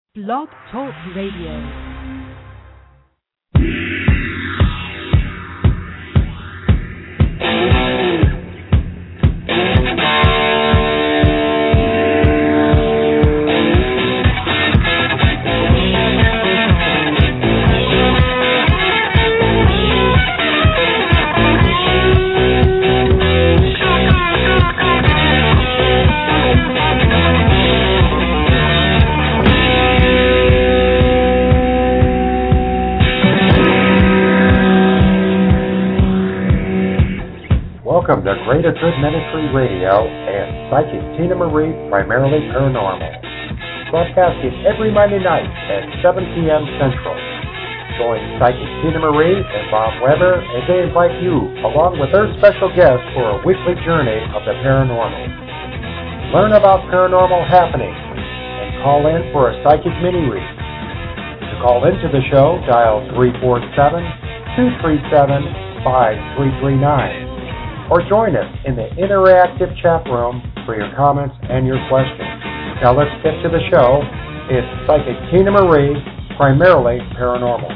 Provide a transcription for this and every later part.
Blog Talk Radio. Welcome to Greater Good Ministry Radio and Psychic Tina Marie, primarily paranormal. Broadcasting every Monday night at 7 p.m. Central. Join Psychic Tina Marie and Bob Weber as they invite you, along with their special guests, for a weekly journey of the paranormal. Learn about paranormal happenings and call in for a psychic mini-read. To call into the show, dial 347-237-5339. Or join us in the interactive chat room for your comments and your questions. Now let's get to the show. It's Psychic Tina Marie, primarily paranormal.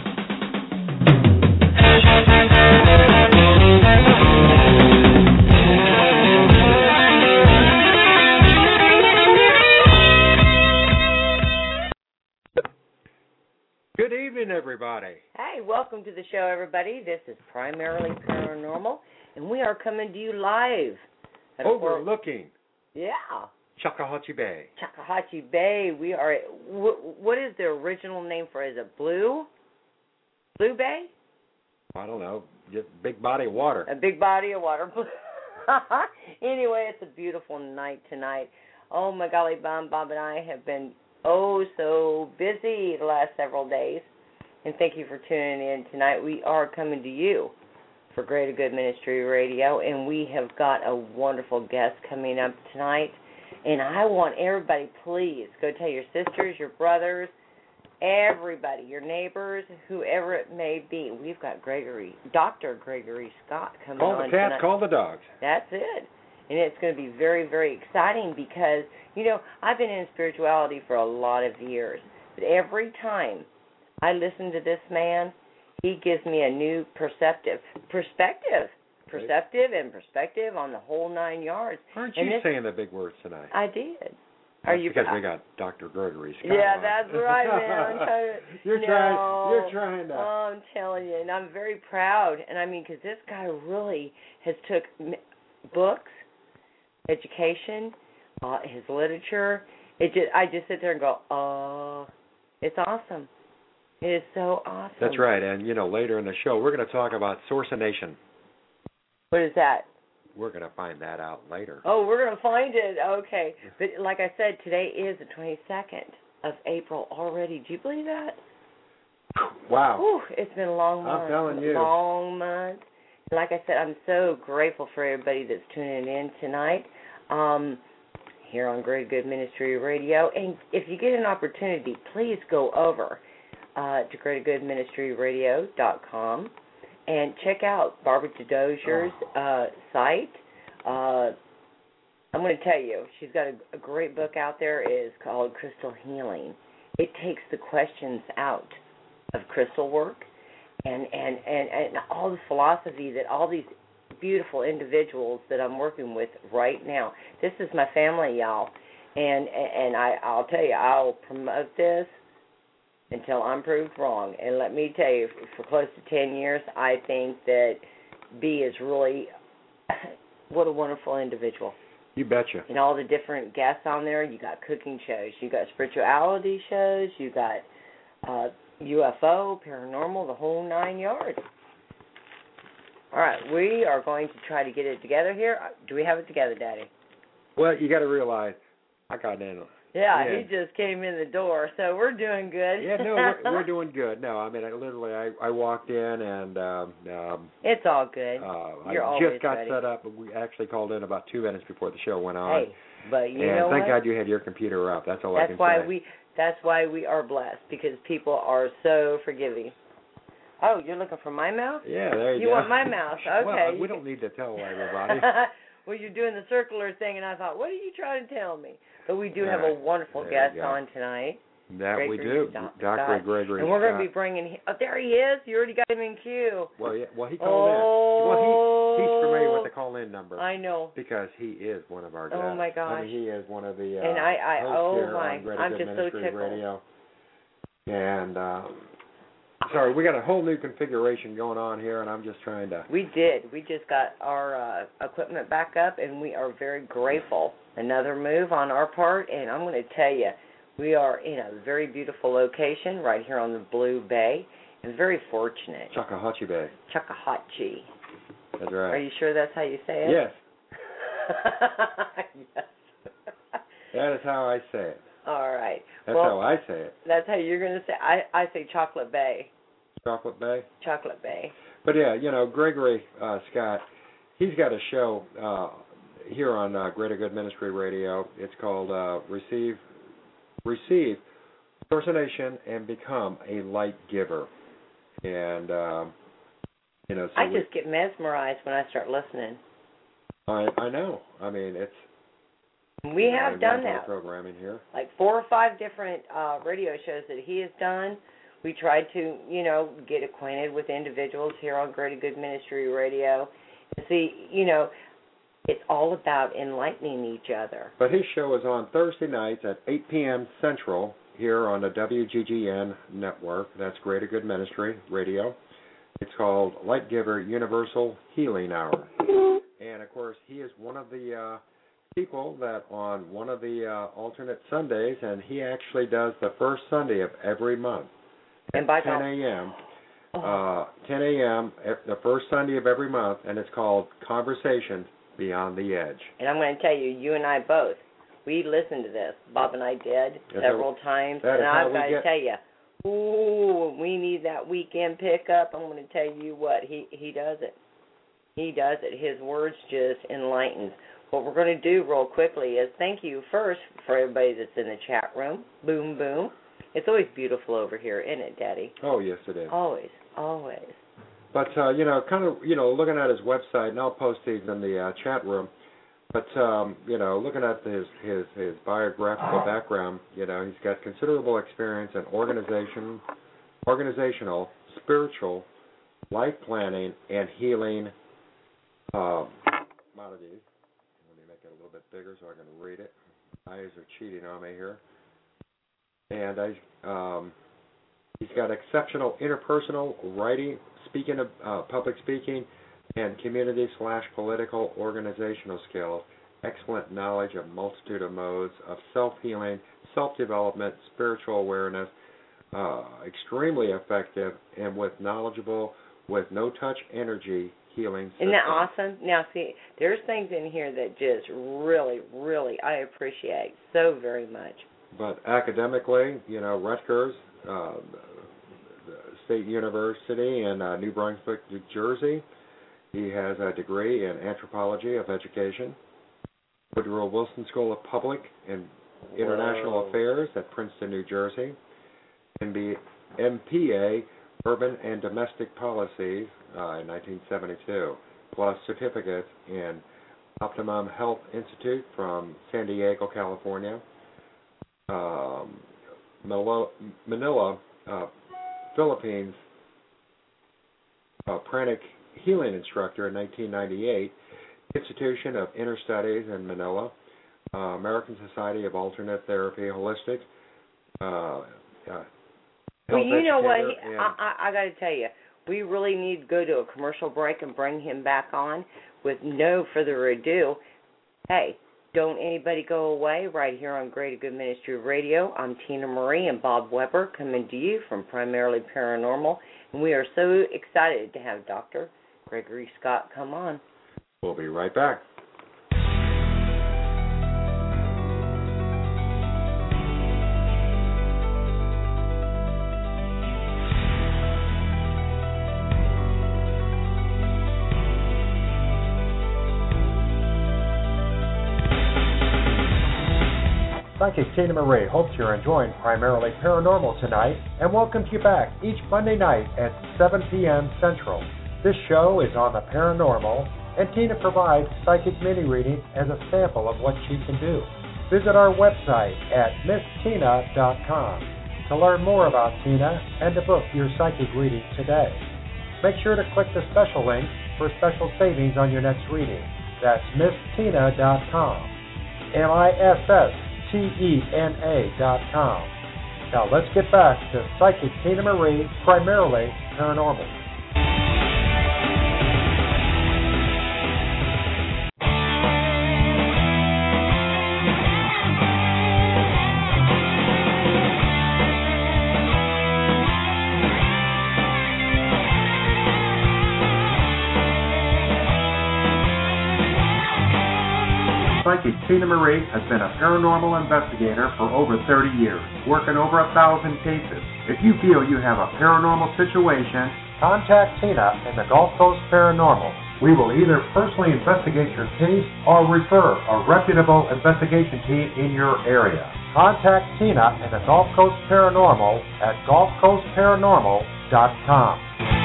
Good evening, everybody. Hi, welcome to the show, everybody. This is Primarily Paranormal, and we are coming to you live. Overlooking. Yeah. Chakahatchee Bay. Chakahatchee Bay. We are at, what is the original name for it? Is it Blue? Blue Bay? I don't know. Just big body of water. A big body of water. Anyway, it's a beautiful night tonight. Oh, my golly, Bob and I have been so busy the last several days. And thank you for tuning in tonight. We are coming to you for Greater Good Ministry Radio, and we have got a wonderful guest coming up tonight. And I want everybody, please, go tell your sisters, your brothers, everybody, your neighbors, whoever it may be. We've got Dr. Gregory Scott coming on tonight. Call the cats, call the dogs. That's it. And it's going to be very, very exciting because, I've been in spirituality for a lot of years. But every time I listen to this man, he gives me a new perceptive on the whole 9 yards. Aren't you saying the big words tonight? I did. Because we got Dr. Gregory Scott. Yeah, that's right, man. You're trying to. Oh, I'm telling you, and I'm very proud. And because this guy really has took books, education, his literature. I just sit there and go, oh, it's awesome. It is so awesome. That's right. And, later in the show, we're going to talk about Sourcination. What is that? We're going to find that out later. Oh, we're going to find it. Okay. But like I said, today is the 22nd of April already. Do you believe that? Wow. Whew, it's been a long month. I'm telling you. Long month. Like I said, I'm so grateful for everybody that's tuning in tonight here on Great Good Ministry Radio. And if you get an opportunity, please go over to GreaterGoodMinistryRadio.com and check out Barbara Dodozier's site. I'm going to tell you, she's got a great book out there. It's called Crystal Healing. It takes the questions out of crystal work and all the philosophy that all these beautiful individuals that I'm working with right now. This is my family, y'all. And I'll tell you, I'll promote this until I'm proved wrong. And let me tell you, for close to 10 years, I think that B is really, what a wonderful individual. You betcha. And all the different guests on there, you got cooking shows, you got spirituality shows, you got UFO, paranormal, the whole 9 yards. All right, we are going to try to get it together here. Do we have it together, Daddy? Well, you got to realize, I got in. Yeah, he just came in the door, so we're doing good. Yeah, no, we're doing good. No, I walked in and it's all good. You're I just got ready. set up, but we actually called in about 2 minutes before the show went on. Hey, but you and know thank what? God you had your computer up. That's all I can say. That's why we are blessed, because people are so forgiving. Oh, you're looking for my mouse? Yeah, there you go. You want my mouse? Okay. Well, we don't need to tell everybody. Well, you're doing the circular thing, and I thought, what are you trying to tell me? But we do have a wonderful guest on tonight. That we do, Dr. Gregory And we're going Scott. to be bringing. Oh, there he is. You already got him in queue. Well, yeah. Well, he called in. Well, he's familiar with the call-in number. I know. Because he is one of our guests. Oh my gosh. I mean, he is one of the and hosts here on Greater I'm Good just Ministry so tickled. Radio. And sorry, we got a whole new configuration going on here, and I'm just trying to. We did. We just got our equipment back up, and we are very grateful. Another move on our part, and I'm going to tell you, we are in a very beautiful location right here on the Blue Bay, and very fortunate. Chattahoochee Bay. Chattahoochee. That's right. Are you sure that's how you say it? Yes. Yes. That is how I say it. All right. That's how I say it. That's how you're going to say it. I say Chocolate Bay. Chocolate Bay? Chocolate Bay. But yeah, Gregory Scott, he's got a show here on Greater Good Ministry Radio. It's called Receive, Personation, and Become a Light Giver. And, so I just get mesmerized when I start listening. I know. I mean, it's... We have done that. Programming here. Like 4 or 5 different radio shows that he has done. We tried to, get acquainted with individuals here on Greater Good Ministry Radio. And see, it's all about enlightening each other. But his show is on Thursday nights at 8 p.m. Central here on the WGGN network. That's Greater Good Ministry Radio. It's called Light Giver Universal Healing Hour. And, of course, he is one of the people that on one of the alternate Sundays, and he actually does the first Sunday of every month at 10 a.m. 10 a.m. the first Sunday of every month, and it's called Conversations Beyond the Edge. And I'm going to tell you, you and I both, we listened to this. Bob and I did several times, and I've got to tell you, we need that weekend pickup. I'm going to tell you what, he does it. He does it. His words just enlighten. What we're going to do real quickly is thank you first for everybody that's in the chat room. Boom, boom. It's always beautiful over here, isn't it, Daddy? Oh, yes, it is. Always, always. But, looking at his website, and I'll post these in the chat room, but, looking at his biographical background, he's got considerable experience in organizational, spiritual, life planning, and healing commodities. Let me make it a little bit bigger so I can read it. Eyes are cheating on me here. And he's got exceptional interpersonal writing, public speaking, and community/political organizational skills, excellent knowledge of multitude of modes of self-healing, self-development, spiritual awareness, extremely effective, and knowledgeable with no-touch energy healing system. Isn't that awesome? Now, see, there's things in here that just really, really I appreciate so very much. But academically, Rutgers State University in New Brunswick, New Jersey. He has a degree in anthropology of education. Woodrow Wilson School of Public and International Affairs at Princeton, New Jersey. MPA Urban and Domestic Policies in 1972, plus certificates in Optimum Health Institute from San Diego, California. Manila, Philippines, pranic healing instructor in 1998, Institution of Inner Studies in Manila, American Society of Alternate Therapy, Holistic. Well, you know what? I got to tell you, we really need to go to a commercial break and bring him back on. With no further ado, hey, don't anybody go away right here on Greater Good Ministry Radio. I'm Tina Marie and Bob Weber coming to you from Primarily Paranormal, and we are so excited to have Dr. Gregory Scott come on. We'll be right back. Psychic Tina Marie hopes you're enjoying Primarily Paranormal tonight and welcomes you back each Monday night at 7 p.m. Central. This show is on the paranormal, and Tina provides psychic mini-reading as a sample of what she can do. Visit our website at MissTina.com. to learn more about Tina and to book your psychic reading today. Make sure to click the special link for special savings on your next reading. That's MissTina.com. MissTena.com. Now let's get back to Psychic Tina Marie, primarily paranormal. Psychic Tina Marie has been a paranormal investigator for over 30 years, working over 1,000 cases. If you feel you have a paranormal situation, contact Tina in the Gulf Coast Paranormal. We will either personally investigate your case or refer a reputable investigation team in your area. Contact Tina in the Gulf Coast Paranormal at gulfcoastparanormal.com.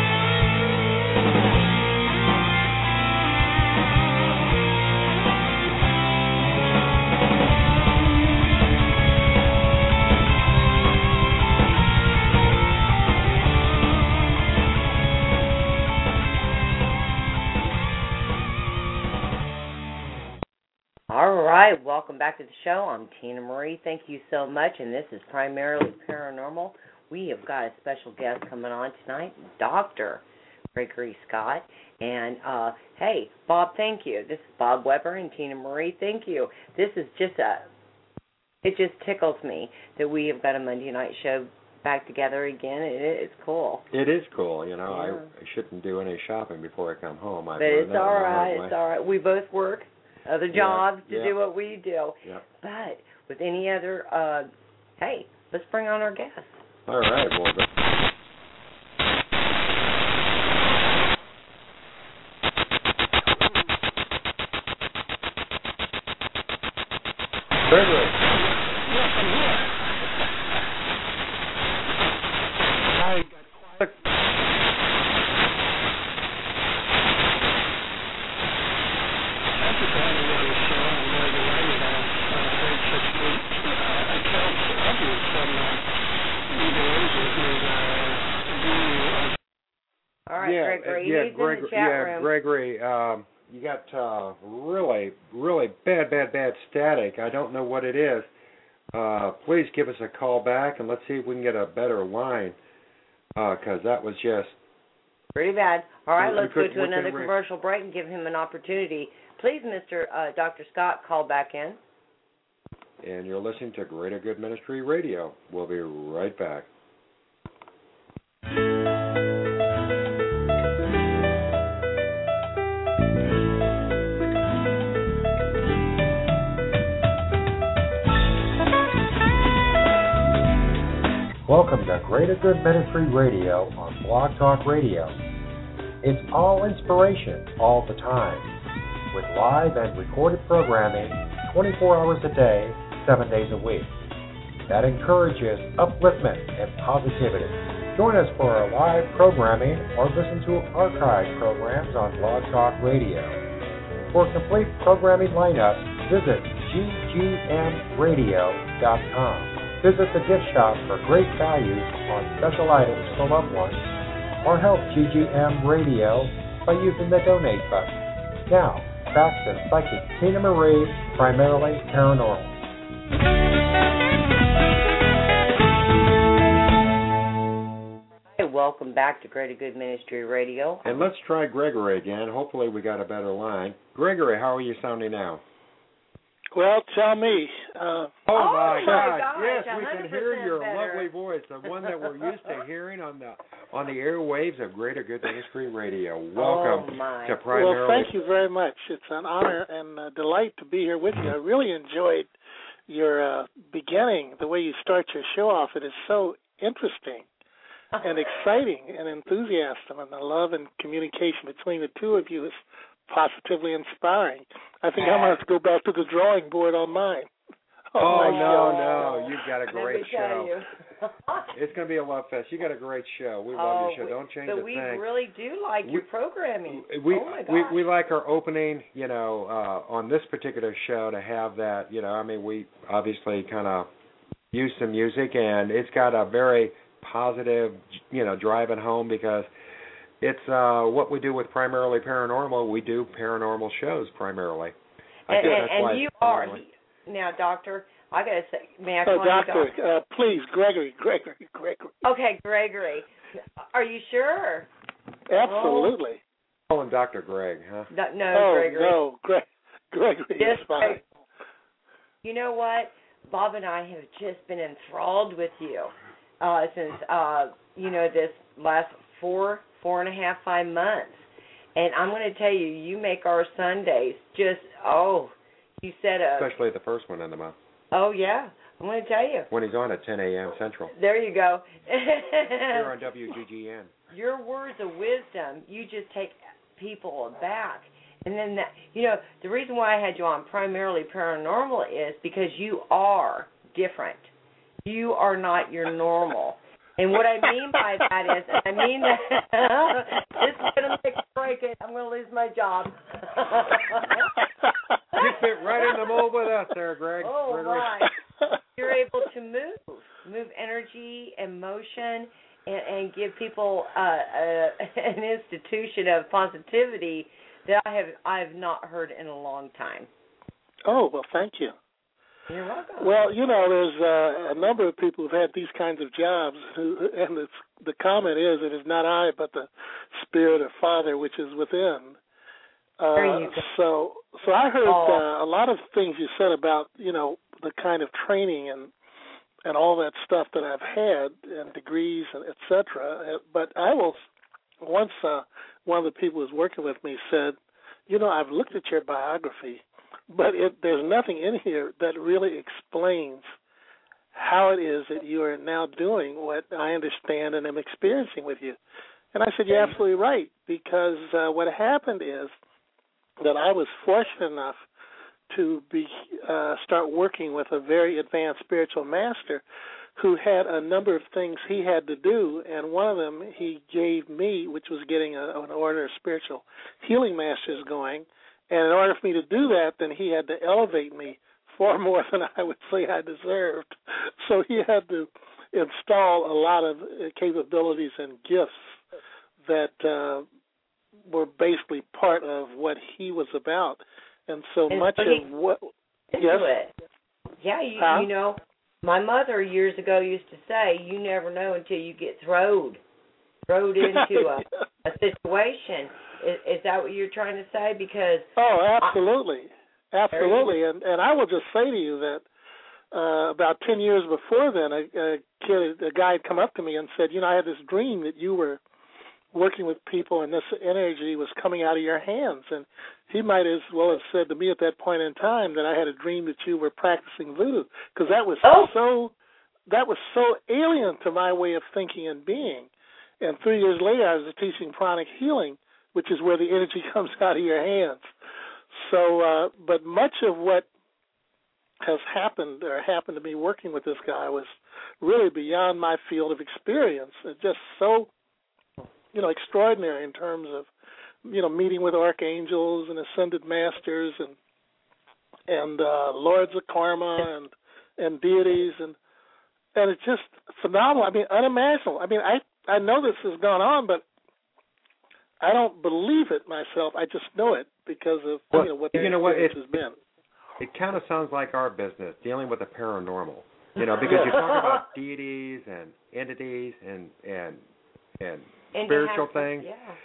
Welcome back to the show. I'm Tina Marie. Thank you so much, and this is Primarily Paranormal. We have got a special guest coming on tonight, Dr. Gregory Scott. And, hey, Bob, thank you. This is Bob Weber and Tina Marie. Thank you. This is it just tickles me that we have got a Monday night show back together again. It's cool. It is cool. You know, Yeah. I shouldn't do any shopping before I come home. But it's all right. It's all right. We both work other jobs to do what we do. Yeah. But with any other, hey, let's bring on our guest. All right. Well, Gregory. Yes, I'm here. Gregory, you got really bad static. I don't know what it is. Please give us a call back and let's see if we can get a better line, because that was just pretty bad. All right, let's go to another commercial break and give him an opportunity. Please, Mr. Dr. Scott, call back in. And you're listening to Greater Good Ministry Radio. We'll be right back. Welcome to Greater Good Ministry Radio on Blog Talk Radio. It's all inspiration all the time, with live and recorded programming 24 hours a day, 7 days a week. That encourages upliftment and positivity. Join us for our live programming or listen to archived programs on Blog Talk Radio. For a complete programming lineup, visit ggmradio.com. Visit the gift shop for great values on special items for loved ones, or help GGM Radio by using the donate button. Now, back to Psychic Tina Marie, primarily paranormal. Hey, welcome back to Greater Good Ministry Radio. And let's try Gregory again. Hopefully we got a better line. Gregory, how are you sounding now? Well, tell me. Oh my God! gosh, Yes, we can hear your better. lovely voice, the one that we're used to hearing on the airwaves of Greater Good Ministry Radio. Welcome to Primarily. Well, thank you very much. It's an honor and a delight to be here with you. I really enjoyed your beginning, the way you start your show off. It is so interesting and exciting and enthusiastic, and the love and communication between the two of you is positively inspiring. I think I'm going to have to go back to the drawing board on mine. No, you've got a great show. You. It's going to be a love fest. You got a great show. We love your show. Don't change a thing. But we really do like your programming. We like our opening, on this particular show to have that, we obviously kind of use some music, and it's got a very positive, driving home, because it's what we do with Primarily Paranormal. We do paranormal shows primarily. And you are now, Doctor. I gotta say, may I call you Doctor? Please, Gregory. Okay, Gregory. Are you sure? Absolutely. Call him Dr. Greg, huh? No, Gregory. No, Gregory is fine. You know what? Bob and I have just been enthralled with you since this last 4.5, 5 months, and I'm going to tell you, you make our Sundays just you said especially the first one in the month. Oh yeah, I'm going to tell you when he's on at 10 a.m. Central. There you go. Here on WGGN. Your words of wisdom, you just take people aback. And then the reason why I had you on Primarily Paranormal is because you are different. You are not your normal. And what I mean by that is, this is going to make a break it. I'm going to lose my job. You fit right in the mold with us there, Greg. Oh, right. You're able to move energy and motion, and give people an institution of positivity that I have not heard in a long time. Oh, well, thank you. You're welcome. Well, there's a number of people who've had these kinds of jobs, and the comment is, it is not I, but the Spirit or Father which is within. There you go. So I heard a lot of things you said about, the kind of training and all that stuff that I've had, and degrees, and et cetera. But I will, once one of the people who's working with me said, I've looked at your biography, but there's nothing in here that really explains how it is that you are now doing what I understand and am experiencing with you. And I said, you're absolutely right, because what happened is that I was fortunate enough to start working with a very advanced spiritual master who had a number of things he had to do, and one of them he gave me, which was getting an order of spiritual healing masters going. And in order for me to do that, then he had to elevate me far more than I would say I deserved. So he had to install a lot of capabilities and gifts that were basically part of what he was about. And so much of what... Yes? Yeah, my mother years ago used to say, you never know until you get thrown into a situation. Is that what you're trying to say? Because absolutely. And I will just say to you that about 10 years before then, a guy had come up to me and said, I had this dream that you were working with people and this energy was coming out of your hands. And he might as well have said to me at that point in time that I had a dream that you were practicing voodoo, because that was so alien to my way of thinking and being. And 3 years later, I was teaching pranic healing, which is where the energy comes out of your hands. So, but much of what has happened to me working with this guy was really beyond my field of experience. It's just so, extraordinary in terms of, meeting with archangels and ascended masters and lords of karma and deities, and it's just phenomenal. I mean, unimaginable. I mean, I know this has gone on, but I don't believe it myself. I just know it because of what the experience has been. It kind of sounds like our business, dealing with the paranormal. Because you talk about deities and entities and spiritual things.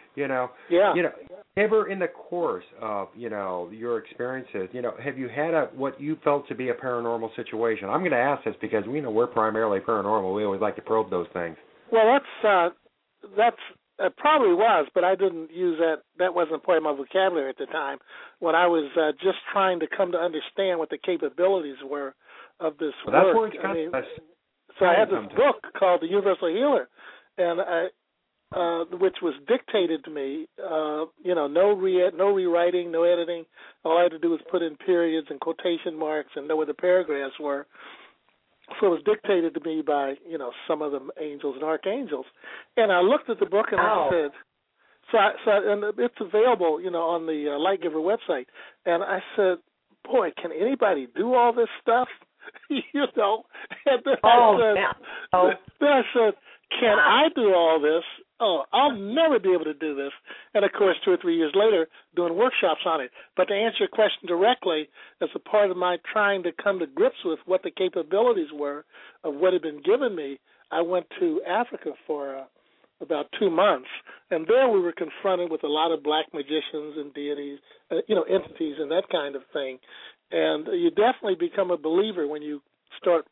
Ever in the course of your experiences, have you had what you felt to be a paranormal situation? I'm going to ask this because we're primarily paranormal. We always like to probe those things. Well, that's it probably was, but I didn't use that. That wasn't part of my vocabulary at the time when I was just trying to come to understand what the capabilities were of this work. That's where it's so I had this book called The Universal Healer, and which was dictated to me. No rewriting, no editing. All I had to do was put in periods and quotation marks and know where the paragraphs were. So it was dictated to me by, some of the angels and archangels. And I looked at the book and I said, and it's available, on the Light Giver website. And I said, boy, can anybody do all this stuff? you know. And then I said, can I do all this? Oh, I'll never be able to do this. And, of course, 2 or 3 years later, doing workshops on it. But to answer your question directly, as a part of my trying to come to grips with what the capabilities were of what had been given me, I went to Africa for about 2 months. And there we were confronted with a lot of black magicians and deities, entities and that kind of thing. And you definitely become a believer when you start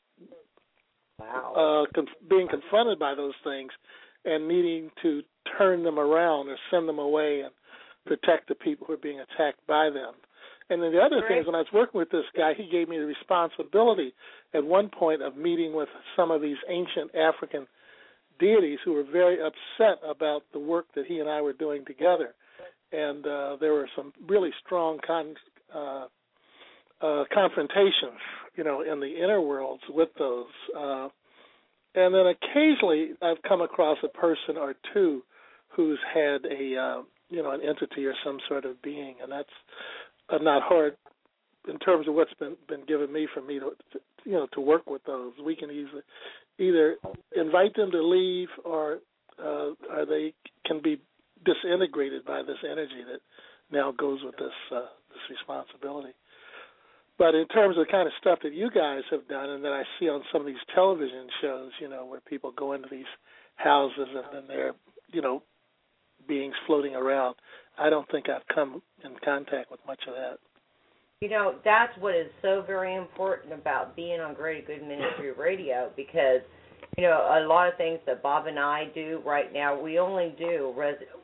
being confronted by those things and needing to turn them around or send them away and protect the people who are being attacked by them. And then the other thing is, when I was working with this guy, he gave me the responsibility at one point of meeting with some of these ancient African deities who were very upset about the work that he and I were doing together. And there were some really strong confrontations, in the inner worlds with those. And then occasionally I've come across a person or two who's had an entity or some sort of being, and that's not hard in terms of what's been given me for me to work with those. We can either invite them to leave or they can be disintegrated by this energy that now goes with this responsibility. But in terms of the kind of stuff that you guys have done and that I see on some of these television shows, where people go into these houses and then there are, beings floating around, I don't think I've come in contact with much of that. That's what is so very important about being on Greater Good Ministry Radio, because, a lot of things that Bob and I do right now, we only do,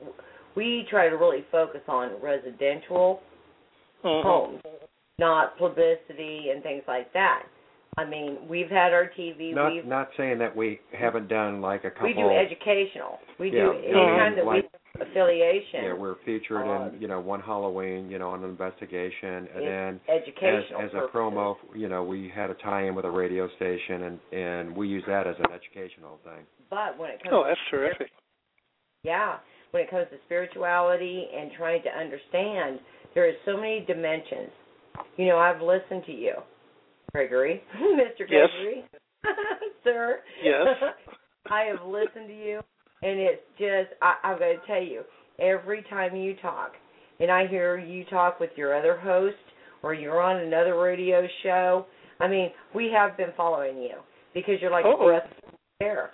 we try to really focus on residential homes, not publicity and things like that. I mean, we've had our TV. Not saying that we haven't done like a couple. We do educational. We do anytime that we have affiliation. Yeah, we're featured in one Halloween, on an investigation, and then educational as a promo, we had a tie-in with a radio station, and we use that as an educational thing. But when it comes, that's terrific. Yeah, when it comes to spirituality and trying to understand, there are so many dimensions. I've listened to you, Gregory, Mr. Gregory, sir. Yes. I have listened to you, and it's just, I've got to tell you, every time you talk, and I hear you talk with your other host, or you're on another radio show, I mean, we have been following you, because you're like a breath of air.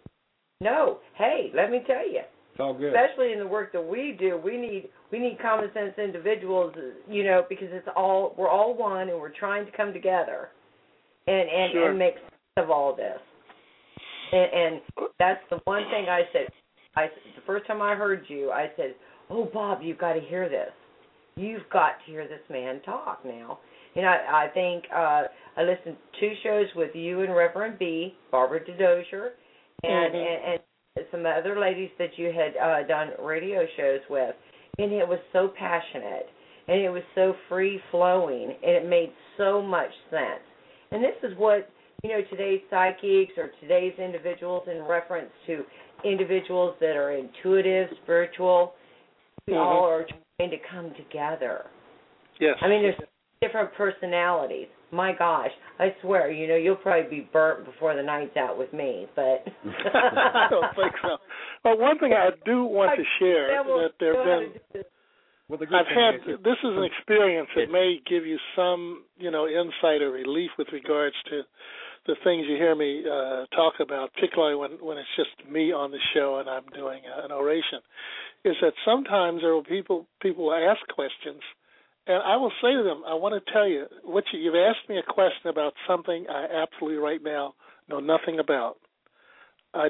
No, hey, let me tell you. It's all good. Especially in the work that we do, we need common sense individuals, because we're all one, and we're trying to come together and make sense of all this. And that's the one thing I said. The first time I heard you, I said, "Oh, Bob, you've got to hear this. You've got to hear this man talk now." And I think I listened to 2 shows with you and Reverend B, Barbara DeDozier, and some other ladies that you had done radio shows with, and it was so passionate, and it was so free-flowing, and it made so much sense. And this is what, today's psychics or today's individuals, in reference to individuals that are intuitive, spiritual, we all are trying to come together. Yes. I mean, there's different personalities. My gosh, I swear, you'll probably be burnt before the night's out with me, but I don't think so. But one thing I do want to share that there have been. This is an experience that may give you some, insight or relief with regards to the things you hear me talk about, particularly when it's just me on the show and I'm doing an oration, is that sometimes there will people ask questions. And I will say to them, I want to tell you, you've asked me a question about something I absolutely right now know nothing about. I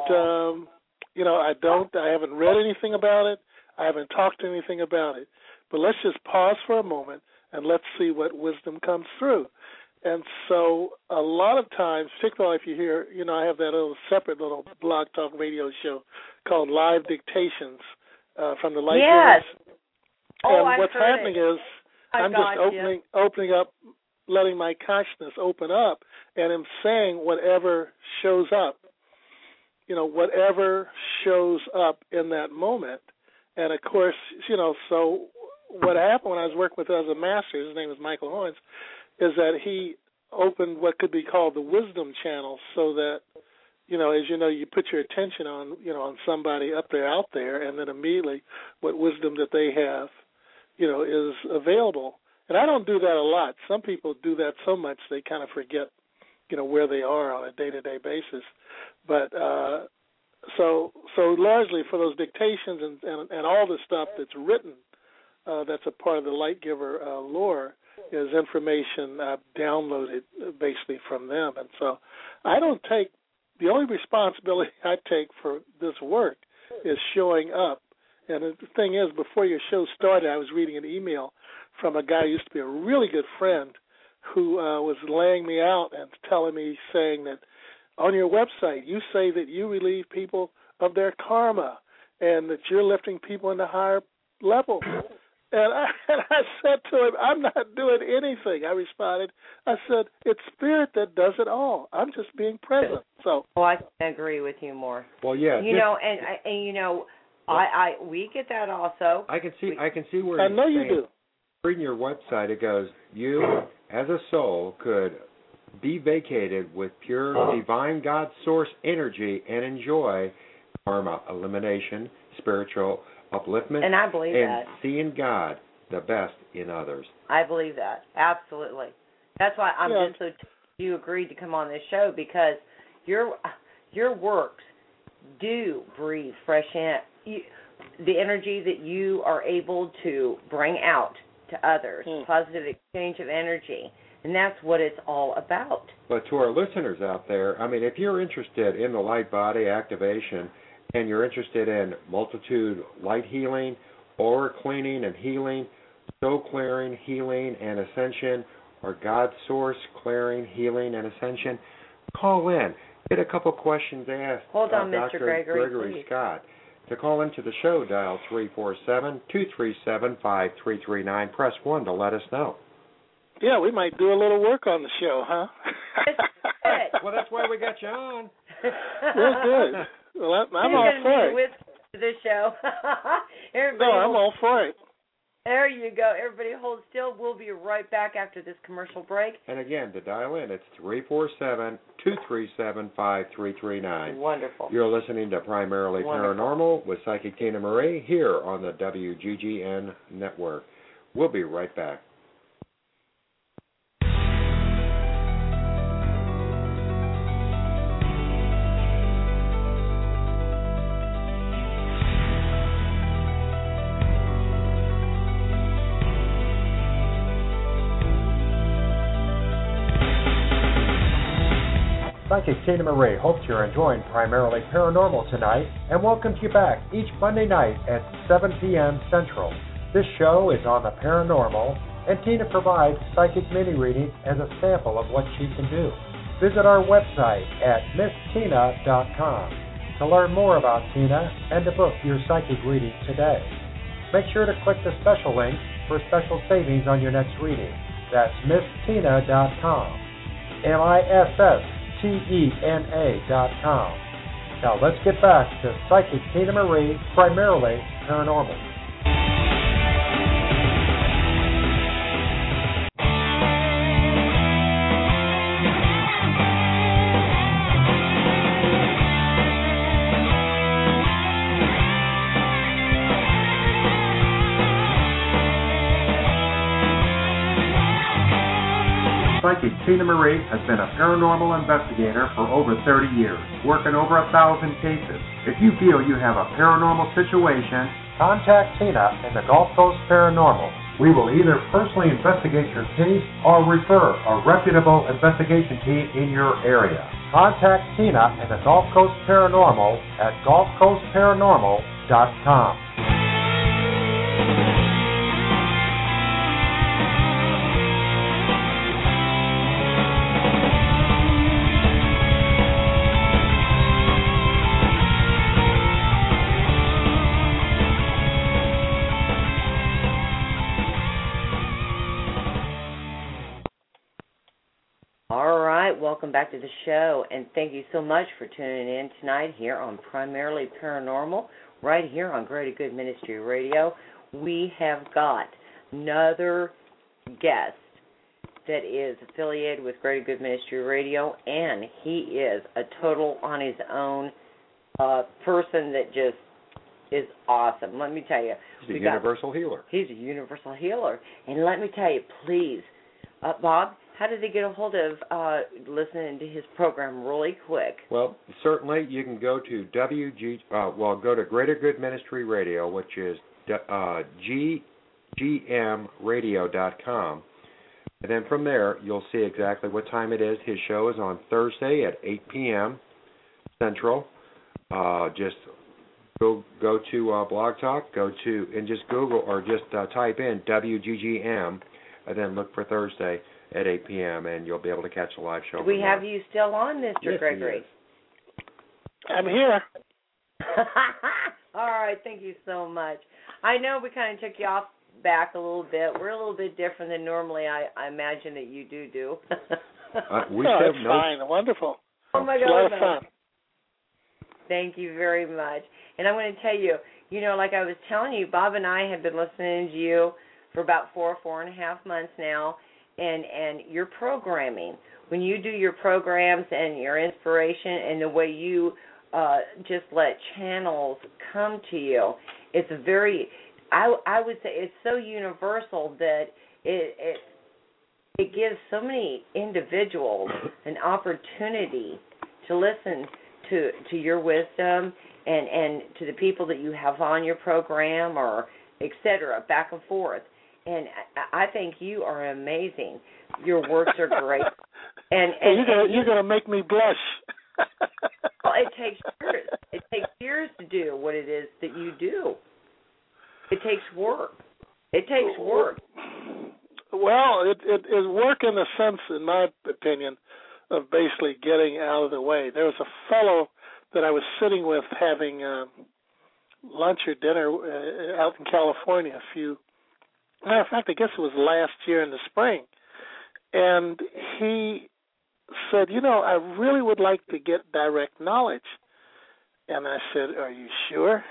haven't read anything about it. I haven't talked anything about it. But let's just pause for a moment and let's see what wisdom comes through. And so a lot of times, particularly if you hear, I have that separate little blog talk radio show called Live Dictations from the Light Givers. And what's happening is I'm just opening up, letting my consciousness open up, and I'm saying whatever shows up, whatever shows up in that moment. And, of course, so what happened when I was working with other masters, his name is Michael Owens, is that he opened what could be called the wisdom channel, so that, as you know, you put your attention on, on somebody out there, and then immediately what wisdom that they have, is available. And I don't do that a lot. Some people do that so much they kind of forget, where they are on a day-to-day basis. But so largely for those dictations and all the stuff that's written, that's a part of the Light Giver lore, is information downloaded basically from them. And so I don't take, the only responsibility I take for this work is showing up. And the thing is, before your show started, I was reading an email from a guy who used to be a really good friend who was laying me out and telling me, saying that on your website, you say that you relieve people of their karma and that you're lifting people into higher levels. And I said to him, I'm not doing anything. I responded, I said, it's spirit that does it all. I'm just being present. So, I agree with you more. Well, yeah. We get that also. I can see where I know you do. Reading your website, it goes, you as a soul could be vacated with pure divine God source energy and enjoy karma elimination, spiritual upliftment, and I believe and seeing God the best in others. I believe that, absolutely. That's why I'm just so you agreed to come on this show, because your works do breathe fresh air. The energy that you are able to bring out to others, positive exchange of energy, and that's what it's all about. But to our listeners out there, I mean, if you're interested in the light body activation and you're interested in multitude light healing, aura cleaning and healing, soul clearing, healing, and ascension, or God source clearing, healing, and ascension, call in. Get a couple questions asked. Hold on, Dr. Mr. Gregory Scott. To call into the show, dial 347-237-5339. Press 1 to let us know. Yeah, we might do a little work on the show, huh? Well, that's why we got you on. That's good. Well, I'm all for it. With the show. I'm all for it. There you go. Everybody hold still. We'll be right back after this commercial break. And again, to dial in, it's 347-237-5339. Wonderful. You're listening to Primarily Paranormal with Psychic Tina Marie here on the WGGN Network. We'll be right back. Psychic Tina Marie hopes you're enjoying Primarily Paranormal tonight and welcomes you back each Monday night at 7 p.m. Central. This show is on the paranormal, and Tina provides psychic mini-readings as a sample of what she can do. Visit our website at MissTina.com to learn more about Tina and to book your psychic reading today. Make sure to click the special link for special savings on your next reading. That's MissTina.com. MissTina.com. Now let's get back to Psychic Tina Marie, Primarily Paranormal. Psychic Tina Marie has been a paranormal investigator for over 30 years, working over 1,000 cases. If you feel you have a paranormal situation, contact Tina in the Gulf Coast Paranormal. We will either personally investigate your case or refer a reputable investigation team in your area. Contact Tina in the Gulf Coast Paranormal at GulfCoastParanormal.com. Welcome back to the show, and thank you so much for tuning in tonight here on Primarily Paranormal, right here on Greater Good Ministry Radio. We have got another guest that is affiliated with Greater Good Ministry Radio, and he is a total on his own person that just is awesome. Let me tell you. He's a universal healer. He's a universal healer. And let me tell you, please, Bob, how did they get a hold of listening to his program really quick? Well, certainly you can go to go to Greater Good Ministry Radio, which is ggmradio.com. And then from there, you'll see exactly what time it is. His show is on Thursday at 8 p.m. Central. Just go to Blog Talk, and just Google or just type in WGGM, and then look for Thursday at 8 p.m., and you'll be able to catch the live show. Do we have you still on, Mr. Yes, Gregory? I'm here. All right, thank you so much. I know we kind of took you off back a little bit. We're a little bit different than normally I imagine that you do. It's fine. Wonderful. Oh, my God. God. A lot of fun. Thank you very much. And I'm going to tell you, like I was telling you, Bob and I have been listening to you for about 4.5 months now, and your programming, when you do your programs and your inspiration and the way you just let channels come to you, it's very, I would say it's so universal that it gives so many individuals an opportunity to listen to your wisdom and to the people that you have on your program or et cetera, back and forth. And I think you are amazing. Your works are great. And you're gonna make me blush. Well, it takes years. It takes years to do what it is that you do. It takes work. It takes work. Well, it is work in the sense, in my opinion, of basically getting out of the way. There was a fellow that I was sitting with having lunch or dinner out in California matter of fact, I guess it was last year in the spring. And he said, I really would like to get direct knowledge. And I said, are you sure?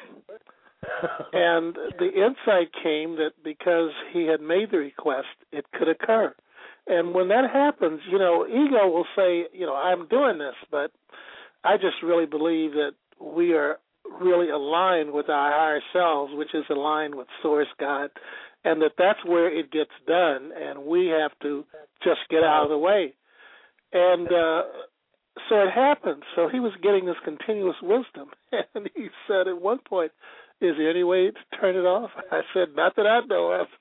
And the insight came that because he had made the request, it could occur. And when that happens, ego will say, I'm doing this, but I just really believe that we are really aligned with our higher selves, which is aligned with Source God, and that's where it gets done, and we have to just get out of the way. And so it happened. So he was getting this continuous wisdom, and he said at one point, is there any way to turn it off? I said, not that I know of.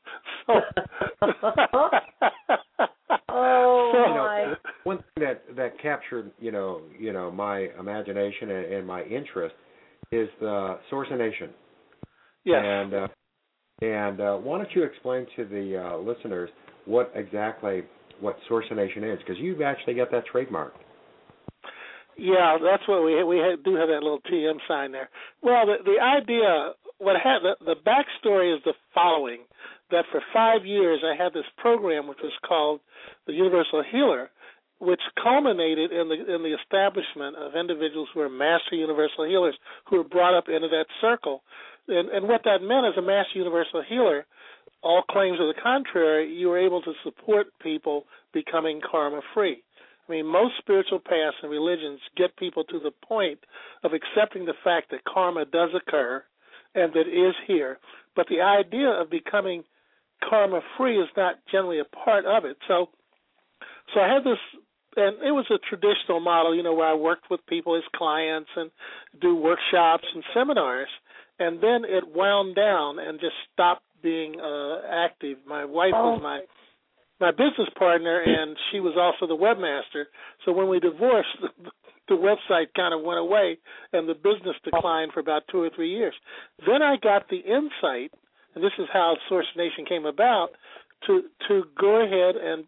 My. One thing that captured, my imagination and my interest is the Sourcination. Yes. And why don't you explain to the listeners what Sourcination is? Because you've actually got that trademark. Yeah, that's what we do have that little TM sign there. Well, the idea, the backstory is the following: that for 5 years I had this program which was called the Universal Healer, which culminated in the establishment of individuals who are master universal healers who were brought up into that circle. And what that meant as a master universal healer, all claims to the contrary, you were able to support people becoming karma-free. I mean, most spiritual paths and religions get people to the point of accepting the fact that karma does occur and that it is here, but the idea of becoming karma-free is not generally a part of it. So I had this, and it was a traditional model, where I worked with people as clients and do workshops and seminars, and then it wound down and just stopped being active. My wife was my business partner, and she was also the webmaster. So when we divorced, the website kind of went away, and the business declined for about 2 or 3 years. Then I got the insight, and this is how Sourcination came about, to go ahead and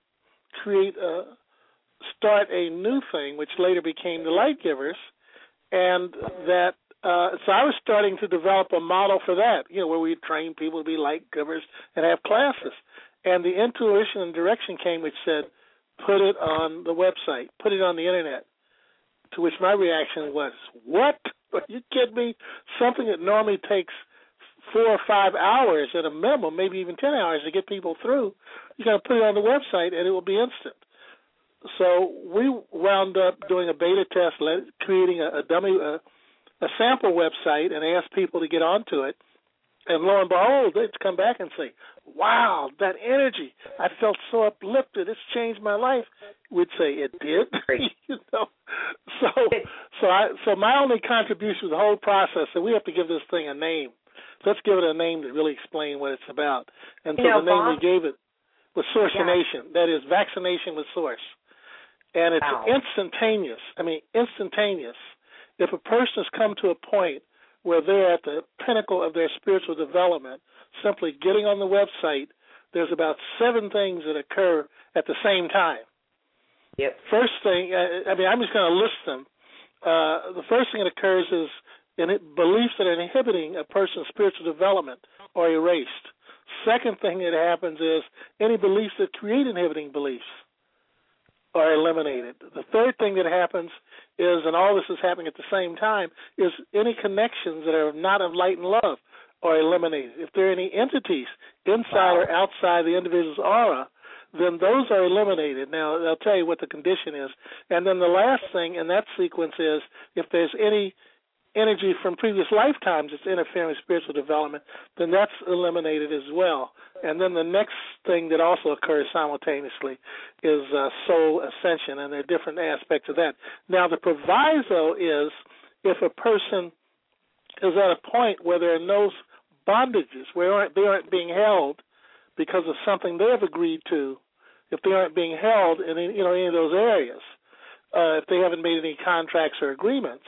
start a new thing, which later became the Light Givers, and that. So I was starting to develop a model for that, where we train people to be light givers and have classes. And the intuition and direction came which said, put it on the website, put it on the Internet, to which my reaction was, what? Are you kidding me? Something that normally takes 4 or 5 hours at a minimum, maybe even 10 hours to get people through. You got to put it on the website, and it will be instant. So we wound up doing a beta test, creating a dummy, a sample website, and asked people to get onto it. And lo and behold, they'd come back and say, "Wow, that energy! I felt so uplifted. It's changed my life." We'd say it did, you know. So my only contribution to the whole process, and we have to give this thing a name. Let's give it a name that really explains what it's about. And so the name we gave it was Sourcination. That is vaccination with source. And it's instantaneous. I mean, instantaneous. If a person has come to a point where they're at the pinnacle of their spiritual development, simply getting on the website, there's about 7 things that occur at the same time. Yep. First thing, I'm just going to list them. The first thing that occurs is beliefs that are inhibiting a person's spiritual development are erased. Second thing that happens is any beliefs that create inhibiting beliefs are eliminated. The third thing that happens is, and all this is happening at the same time, is any connections that are not of light and love are eliminated. If there are any entities inside or outside the individual's aura, then those are eliminated. Now, I'll tell you what the condition is. And then the last thing in that sequence is if there's any energy from previous lifetimes that's interfering with spiritual development, then that's eliminated as well. And then the next thing that also occurs simultaneously is soul ascension, and there are different aspects of that. Now, the proviso is if a person is at a point where there are no bondages, where they aren't being held because of something they have agreed to, if they aren't being held in any of those areas, if they haven't made any contracts or agreements,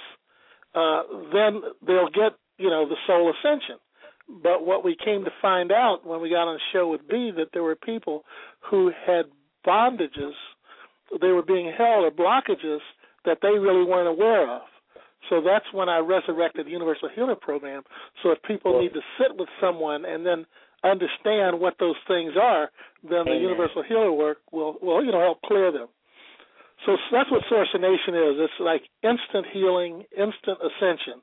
then they'll get, the soul ascension. But what we came to find out when we got on the show with B, that there were people who had bondages, they were being held, or blockages that they really weren't aware of. So that's when I resurrected the Universal Healer Program. So if people need to sit with someone and then understand what those things are, then the Universal Healer work will help clear them. So that's what Sourcination is. It's like instant healing, instant ascension.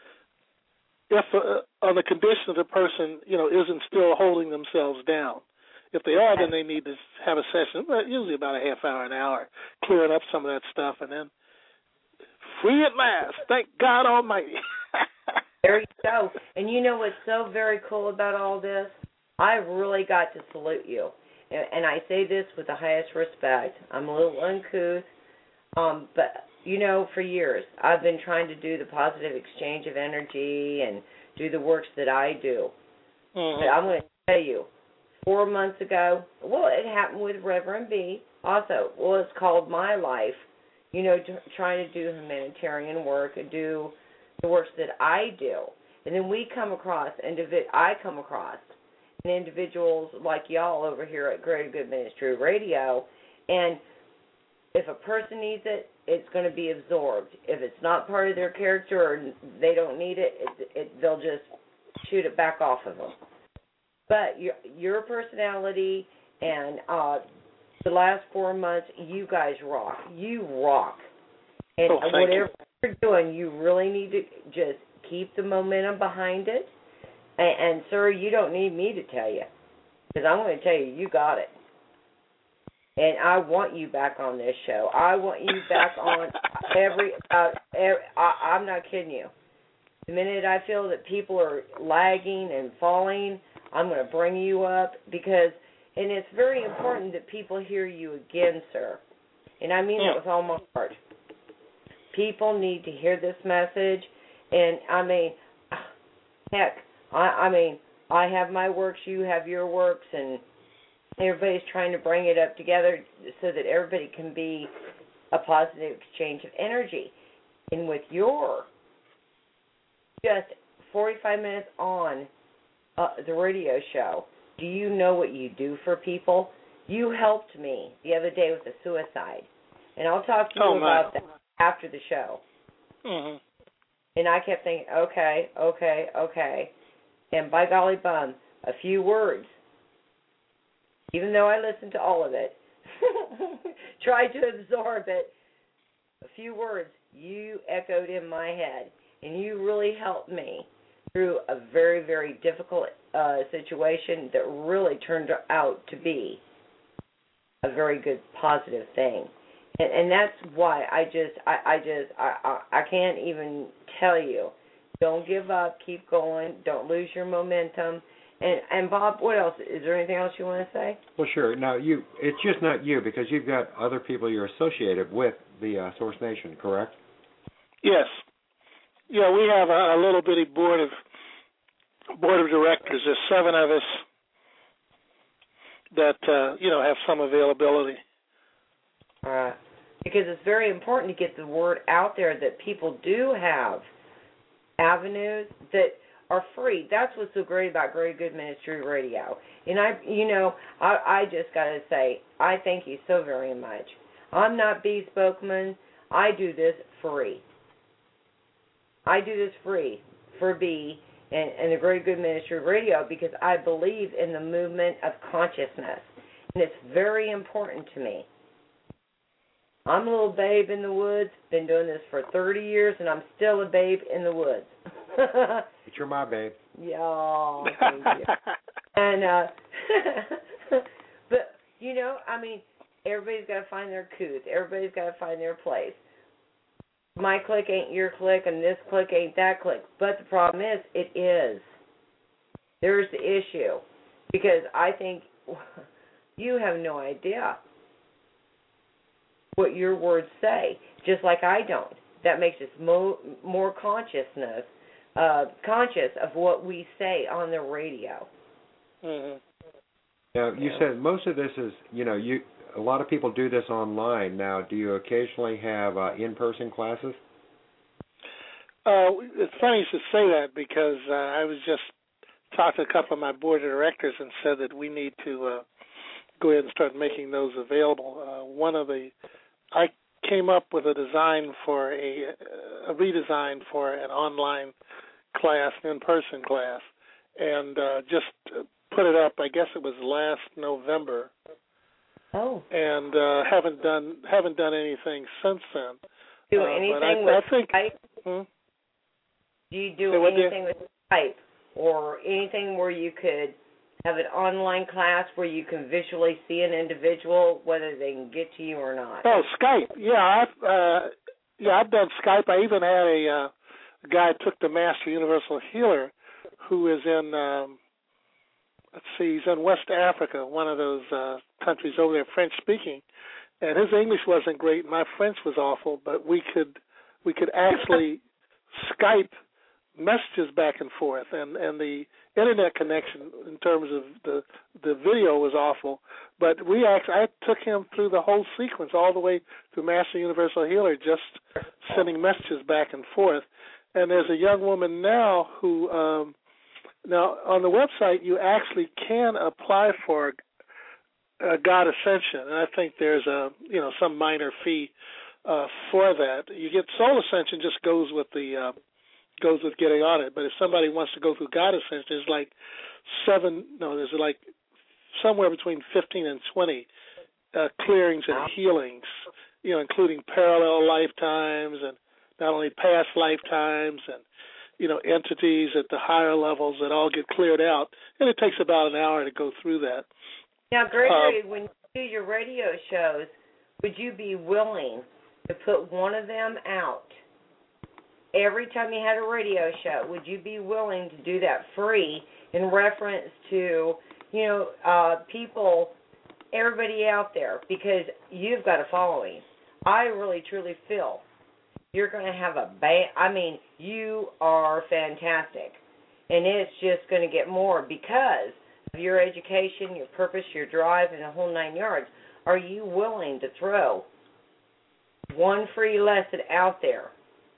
If on the condition that the person, isn't still holding themselves down. If they are, then they need to have a session, usually about a half hour, an hour, clearing up some of that stuff, and then free at last. Thank God Almighty. There you go. And you know what's so very cool about all this? I really got to salute you. And I say this with the highest respect. I'm a little uncouth, but, for years I've been trying to do the positive exchange of energy and do the works that I do. Mm-hmm. But I'm going to tell you, 4 months ago, it happened with Reverend B also. It's called My Life, trying to do humanitarian work and do the works that I do. And then I come across individuals like y'all over here at Greater Good Ministry Radio, and if a person needs it, it's going to be absorbed. If it's not part of their character or they don't need it, they'll just shoot it back off of them. But your personality and the last 4 months, you guys rock. You rock. And whatever you're doing, you really need to just keep the momentum behind it. And, sir, you don't need me to tell you, because I'm going to tell you, you got it. And I want you back on this show. I want you back on I'm not kidding you. The minute I feel that people are lagging and falling, I'm going to bring you up and it's very important that people hear you again, sir. And I mean that with all my heart. People need to hear this message. And, heck, I have my works, you have your works, and everybody's trying to bring it up together so that everybody can be a positive exchange of energy. And with your just 45 minutes on the radio show, do you know what you do for people? You helped me the other day with a suicide. And I'll talk to you about that after the show. Mm-hmm. And I kept thinking, okay. And by golly bum, a few words, even though I listened to all of it, tried to absorb it, a few words you echoed in my head, and you really helped me through a very, very difficult situation that really turned out to be a very good, positive thing. And that's why I can't even tell you. Don't give up. Keep going. Don't lose your momentum. And Bob, what else? Is there anything else you want to say? Well, sure. Now, it's just not you, because you've got other people you're associated with the Source Nation, correct? Yes. Yeah, we have a little bitty board of directors. There's 7 of us that have some availability. Because it's very important to get the word out there that people do have avenues that are free. That's what's so great about Great Good Ministry Radio. And I just got to say, I thank you so very much. I'm not Bee Spokesman. I do this free. I do this free for Bee and the Great Good Ministry Radio because I believe in the movement of consciousness. And it's very important to me. I'm a little babe in the woods, been doing this for 30 years, and I'm still a babe in the woods. But you're my babe. Yeah, thank you. And, but, everybody's got to find their couth. Everybody's got to find their place. My clique ain't your clique, and this clique ain't that clique. But the problem is, it is. There's the issue. Because I think you have no idea what your words say, just like I don't. That makes us more conscious of what we say on the radio. Mm-hmm. Now, you said most of this is, a lot of people do this online. Now, do you occasionally have in-person classes? It's funny you should say that because I was just talking to a couple of my board of directors and said that we need to go ahead and start making those available. I came up with a design for a redesign for an online class, an in-person class, and just put it up. I guess it was last November. Oh. And haven't done anything since then. Do anything with Skype? Do you do anything with Skype or anything where you could have an online class where you can visually see an individual, whether they can get to you or not? Oh, Skype. Yeah, I've done Skype. I even had a guy took the Master Universal Healer, who is in he's in West Africa, one of those countries over there, French speaking, and his English wasn't great. My French was awful, but we could actually Skype messages back and forth, and the internet connection in terms of the video was awful, but I took him through the whole sequence all the way to Master Universal Healer, just sending messages back and forth. And there's a young woman now who now on the website you actually can apply for God Ascension, and I think there's some minor fee for that. You get Soul Ascension, just goes with getting on it. But if somebody wants to go through God Ascension, there's like somewhere between 15 and 20 clearings and healings, including parallel lifetimes and not only past lifetimes and, entities at the higher levels that all get cleared out. And it takes about an hour to go through that. Now, Gregory, when you do your radio shows, would you be willing to put one of them out? Every time you had a radio show, would you be willing to do that free in reference to, people, everybody out there? Because you've got a following. I really, truly feel you're going to have you are fantastic. And it's just going to get more because of your education, your purpose, your drive, and the whole 9 yards. Are you willing to throw one free lesson out there?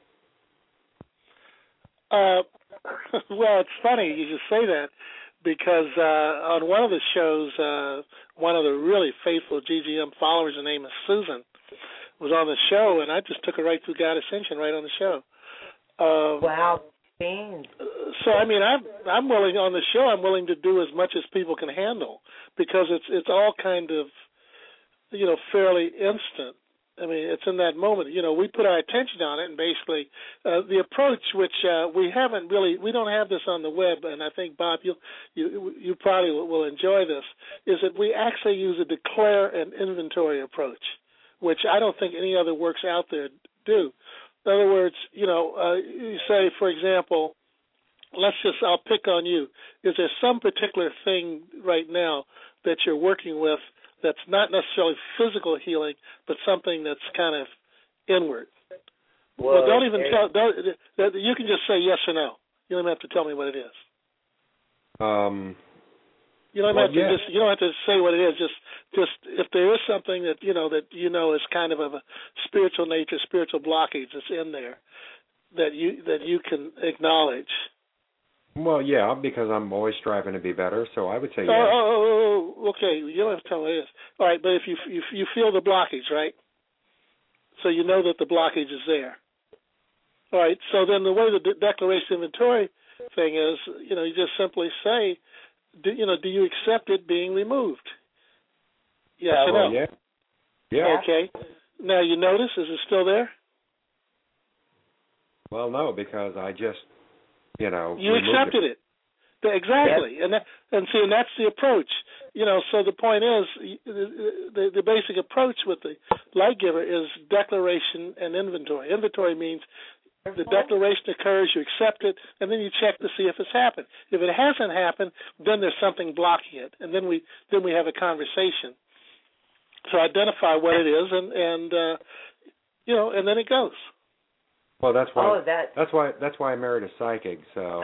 Well, it's funny you just say that because on one of the shows, one of the really faithful GGM followers, her name is Susan, was on the show, and I just took her right through God Ascension right on the show. Wow. So, I'm willing on the show. I'm willing to do as much as people can handle because it's all kind of, fairly instant. I mean, it's in that moment. We put our attention on it, and basically the approach, which we don't have this on the web, and I think, Bob, you probably will enjoy this, is that we actually use a declare and inventory approach, which I don't think any other works out there do. In other words, you say, for example, I'll pick on you. Is there some particular thing right now that you're working with that's not necessarily physical healing, but something that's kind of inward? Well, don't even tell. You can just say yes or no. You don't even have to tell me what it is. You don't have to you don't have to say what it is. Just if there is something that is kind of a spiritual nature, spiritual blockage that's in there that you can acknowledge. Well, yeah, because I'm always striving to be better, so I would say yes. Okay. You don't have to tell me what it is. All right, but if you feel the blockage, right? So you know that the blockage is there. All right, so then the way the declaration inventory thing is, you just simply say, do you accept it being removed? Yes or no? Yeah. Yeah. Okay. Now you notice, is it still there? Well, no, because I just, you accepted it. Exactly. Yep. And that's the approach. So the point is, the basic approach with the light giver is declaration and inventory. Inventory means the declaration occurs, you accept it, and then you check to see if it's happened. If it hasn't happened, then there's something blocking it, and then we have a conversation. So identify what it is, and then it goes. Well, that's why I married a psychic. So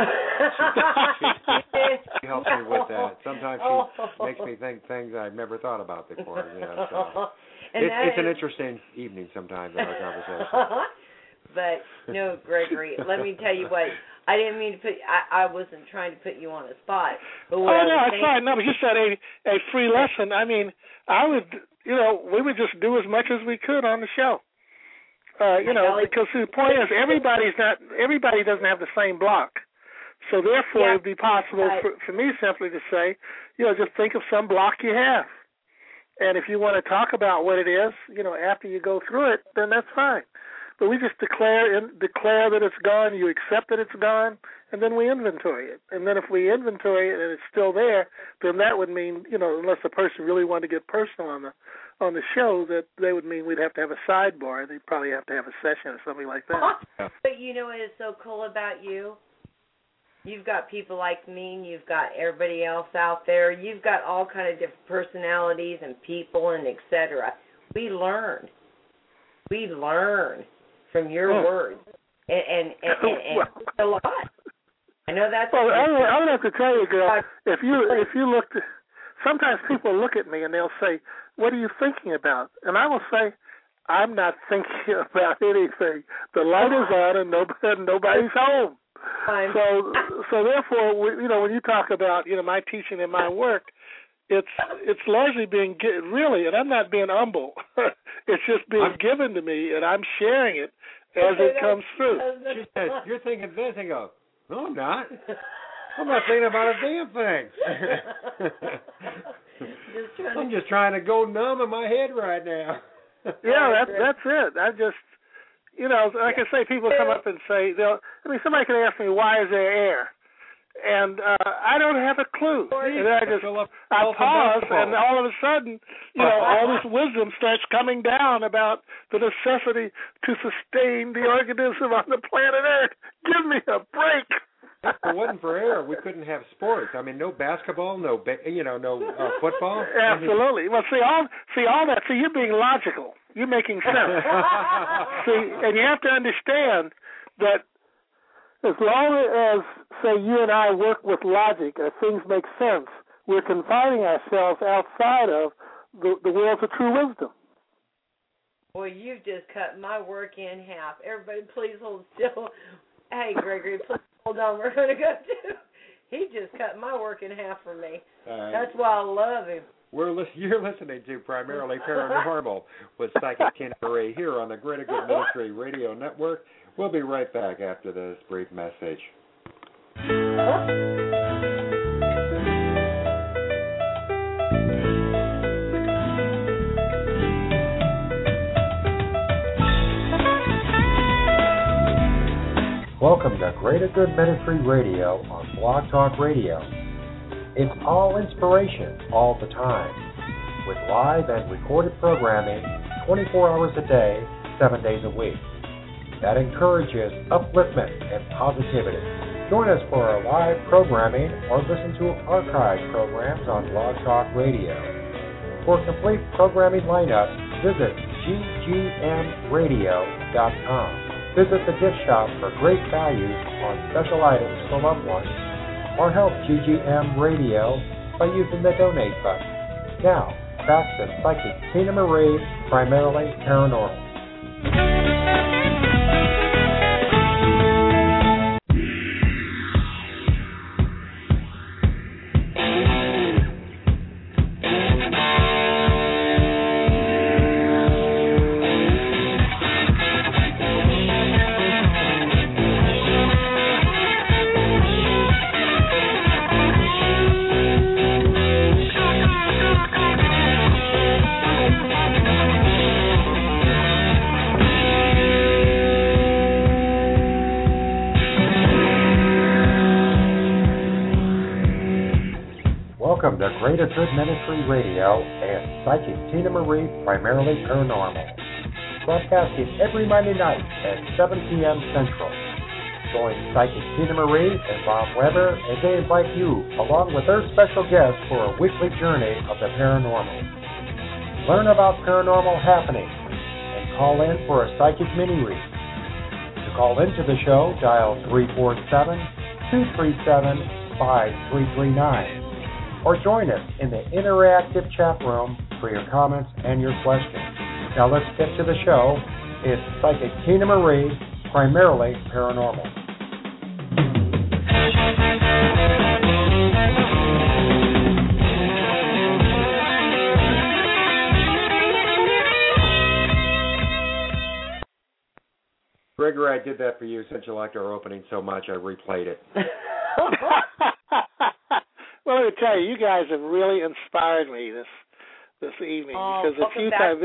she helps me with that. Sometimes she makes me think things I've never thought about before. So it's an interesting evening sometimes in our conversation. But no, Gregory, let me tell you what. I didn't mean to put. I wasn't trying to put you on the spot. But no, it's fine. No, but you said a free lesson. I mean, I would. We would just do as much as we could on the show. Because the point is, everybody doesn't have the same block. So therefore, it'd be possible for me simply to say, just think of some block you have. And if you want to talk about what it is, after you go through it, then that's fine. But we just declare that it's gone, you accept that it's gone, and then we inventory it. And then if we inventory it and it's still there, then that would mean, unless the person really wanted to get personal on the show, that they would mean we'd have to have a sidebar. They'd probably have to have a session or something like that. But you know what is so cool about you? You've got people like me, and you've got everybody else out there. You've got all kind of different personalities and people and et cetera. We learn from your words, and a lot. I know that's. Well, I would have to tell you, girl. If you look, sometimes people look at me and they'll say, "What are you thinking about?" And I will say, "I'm not thinking about anything. The light is on and nobody's home." So therefore, when you talk about my teaching and my work, it's largely being really, and I'm not being humble. It's just being given to me, and I'm sharing it as it comes through. She says, "You're thinking this," and go, "No, I'm not. I'm not thinking about a damn thing. I'm just trying to go numb in my head right now." Yeah, that's it. I just, like I say, people come up and say, somebody can ask me, "Why is there air?" And I don't have a clue. And then I pause, and all of a sudden, all this wisdom starts coming down about the necessity to sustain the organism on the planet Earth. Give me a break. If it wasn't for air, we couldn't have sports. I mean, no basketball, no football. Absolutely. Well, see all that. See, you're being logical. You're making sense. And you have to understand that as long as, say, you and I work with logic or things make sense, we're confining ourselves outside of the worlds of true wisdom. Well, you've just cut my work in half. Everybody, please hold still. Hey, Gregory, please hold on. We're going to go too. He just cut my work in half for me. That's why I love him. You're listening to Primarily Paranormal with Psychic Tina Marie here on the Greater Good Ministry Radio Network. We'll be right back after this brief message. Welcome to Greater Good Ministry Radio on Blog Talk Radio. It's all inspiration all the time, with live and recorded programming 24 hours a day, 7 days a week. That encourages upliftment and positivity. Join us for our live programming or listen to archived programs on Blog Talk Radio. For a complete programming lineup, visit ggmradio.com. Visit the gift shop for great values on special items for loved ones, or help GGM Radio by using the donate button. Now, back to Psychic Tina Marie, primarily paranormal. Welcome to Greater Good Ministry Radio and Psychic Tina Marie, primarily paranormal. Broadcasting every Monday night at 7 p.m. Central. Join Psychic Tina Marie and Bob Weber as they invite you, along with their special guests, for a weekly journey of the paranormal. Learn about paranormal happenings and call in for a psychic mini-read. To call into the show, dial 347-237-5339. Or join us in the interactive chat room for your comments and your questions. Now let's get to the show. It's Psychic Tina Marie, primarily paranormal. Gregory, I did that for you since you liked our opening so much. I replayed it. Well, let me tell you, you guys have really inspired me this evening, because a few times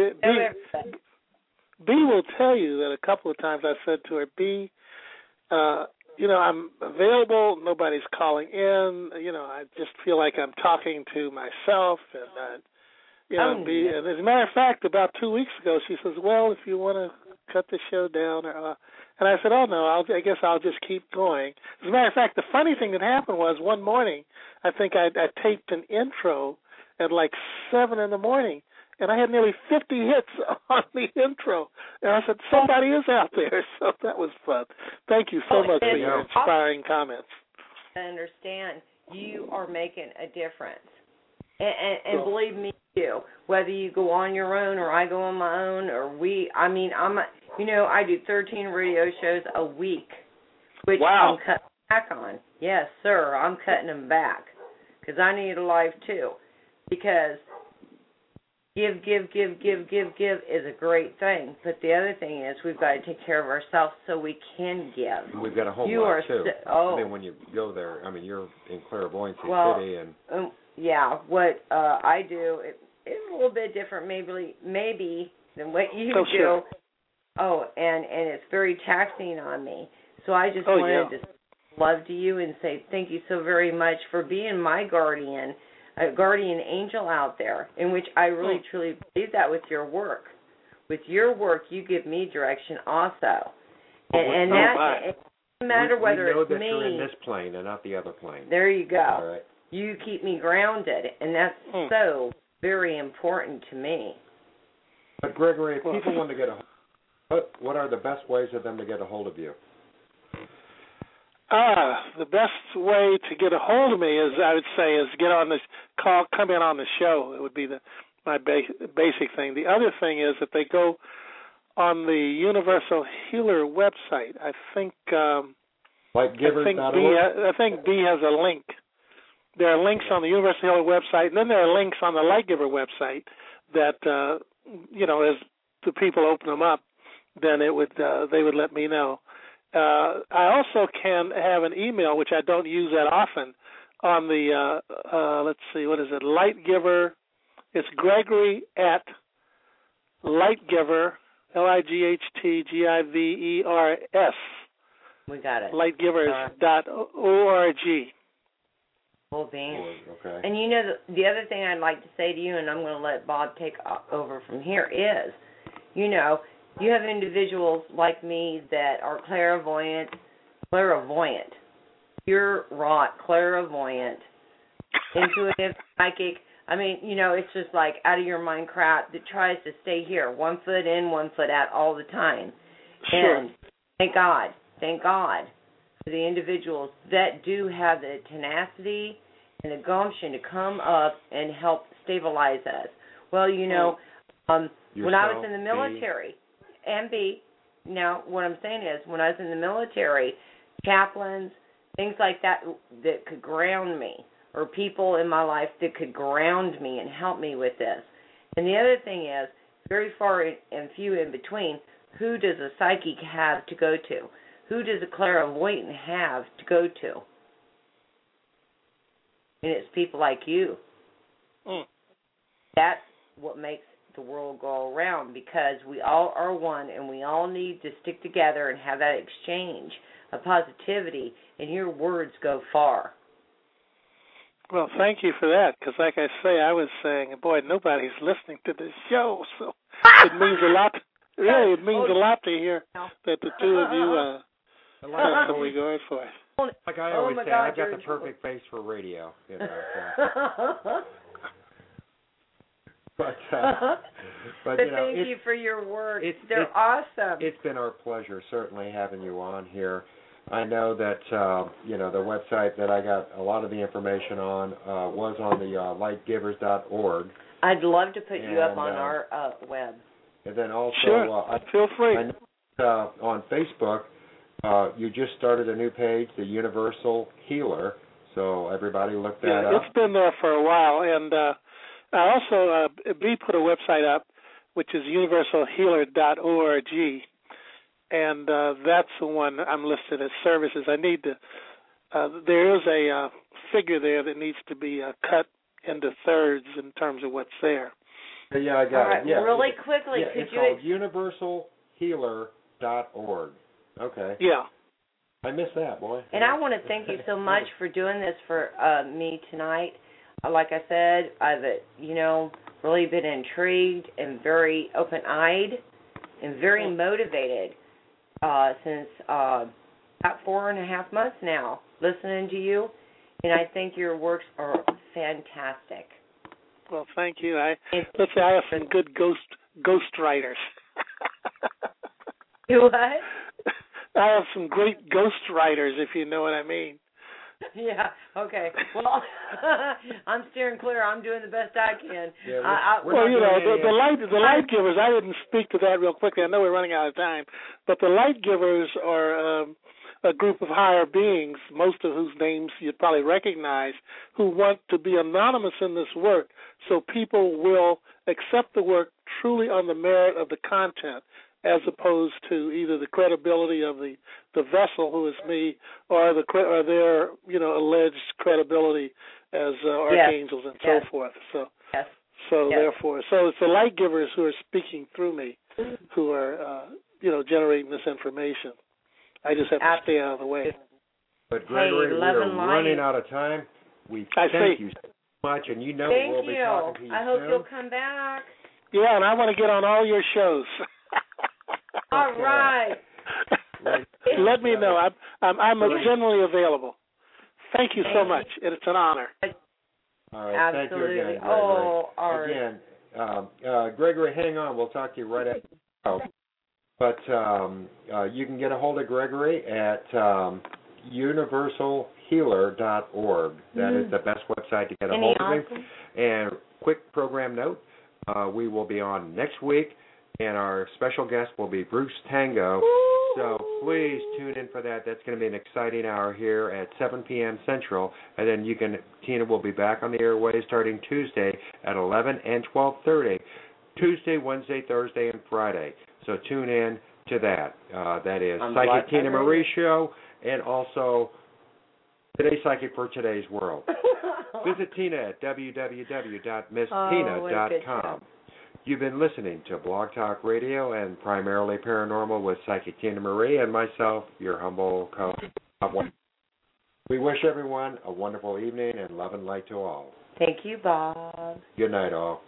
B will tell you that a couple of times I said to her, B, I'm available. Nobody's calling in. I just feel like I'm talking to myself, and B. And as a matter of fact, about 2 weeks ago, she says, "Well, if you want to cut the show down," and I said, "Oh no, I guess I'll just keep going." As a matter of fact, the funny thing that happened was one morning, I think I taped an intro at like 7 in the morning, and I had nearly 50 hits on the intro. And I said, somebody is out there. So that was fun. Thank you so much for your inspiring comments. I understand. You are making a difference. And believe me, you, whether you go on your own or I go on my own, or I do 13 radio shows a week, which I'm cutting back on. Yes, sir, I'm cutting them back because I need a life too. Because give is a great thing, but the other thing is we've got to take care of ourselves so we can give. We've got a whole lot too. When you go there, you're in Clairvoyancy City, and what I do is a little bit different, maybe than what you do. Sure. Oh, and it's very taxing on me. So I just wanted to love to you and say thank you so very much for being my guardian, a guardian angel out there, in which I really truly believe that with your work. With your work, you give me direction also. And that, it doesn't matter whether it's me. We know that you're in this plane and not the other plane. There you go. All right. You keep me grounded, and that's so very important to me. But Gregory, if people want to get what are the best ways of them to get a hold of you? The best way to get a hold of me is get on this call, come in on the show. It would be my basic thing. The other thing is that they go on the Universal Healer website. I think LightGivers.org? I think B has a link. There are links on the Universal Healer website, and then there are links on the Light Giver website that as the people open them up, then they would let me know. I also can have an email, which I don't use that often, on the, let's see, what is it, Light Giver. It's Gregory at Lightgiver, LIGHTGIVERS We got it. Lightgivers.org. Full beans. Okay. And you know, the other thing I'd like to say to you, and I'm going to let Bob take over from here, is, you know, you have individuals like me that are clairvoyant, pure rot, clairvoyant, intuitive, psychic. I mean, you know, it's just like out of your mind crap that tries to stay here, 1 foot in, 1 foot out all the time. Sure. And thank God for the individuals that do have the tenacity and the gumption to come up and help stabilize us. Well, you know, when I was in the military, now what I'm saying is when I was in the military, chaplains, things like that that could ground me, or people in my life that could ground me and help me with this. And the other thing is, very far and few in between, who does a psychic have to go to? Who does a clairvoyant have to go to? And it's people like you. That's what makes the world go around, because we all are one and we all need to stick together and have that exchange of positivity, and your words go far. Well, thank you for that, because like I say, I was saying, boy, nobody's listening to this show, so it means a lot. Really, it means a lot to hear that the two of you that's what we're going for. Like I always say, I've got the perfect face for radio, you know. So. But you know, thank you for your work. They're awesome. It's been our pleasure, certainly, having you on here. I know that you know, the website that I got a lot of the information on was on the lightgivers.org. I'd love to put you up on our web. And then also, sure, feel free. I know, on Facebook, you just started a new page, the Universal Healer. So everybody look that up. It's been there for a while, and I also B put a website up, which is universalhealer.org. And that's the one I'm listed as services. I need to. There is a figure there that needs to be cut into thirds in terms of what's there. Yeah, I got it. Yeah, really quickly, could it's you? It's called universalhealer.org. Okay. Yeah. I missed that, boy. And I want to thank you so much for doing this for me tonight. Like I said, I've really been intrigued and very open-eyed and very motivated since about 4.5 months now, listening to you, and I think your works are fantastic. Well, thank you. Let's say I have some good ghost writers. You what? I have some great ghost writers, if you know what I mean. Yeah, okay. Well, I'm steering clear. I'm doing the best I can. Yeah, the light givers, I didn't speak to that real quickly. I know we're running out of time. But the light givers are a group of higher beings, most of whose names you'd probably recognize, who want to be anonymous in this work so people will accept the work truly on the merit of the content, as opposed to either the credibility of the vessel, who is me, or their alleged credibility as archangels and so forth. Therefore, it's the light givers who are speaking through me, who are generating this information. I just have to stay out of the way. But Gregory, we're running out of time. We thank you so much, and we'll be talking to you soon. I hope you'll come back. Yeah, and I want to get on all your shows. All right. Let me know. I'm generally available. Thank you so much. It's an honor. All right. Absolutely. Thank you again, Gregory. Oh, all right. Again, Gregory, hang on. We'll talk to you right after the show. But you can get a hold of Gregory at universalhealer.org. That is the best website to get a hold of him. And quick program note, we will be on next week, and our special guest will be Bruce Tango. So please tune in for that. That's going to be an exciting hour here at 7 p.m. Central. And then Tina will be back on the airways starting Tuesday at 11 and 12:30. Tuesday, Wednesday, Thursday, and Friday. So tune in to that. That is Psychic Tina Marie Show, and also Today's Psychic for Today's World. Visit Tina at www.misstina.com. You've been listening to Blog Talk Radio and Primarily Paranormal with Psychic Tina Marie and myself, your humble co-host. We wish everyone a wonderful evening and love and light to all. Thank you, Bob. Good night, all.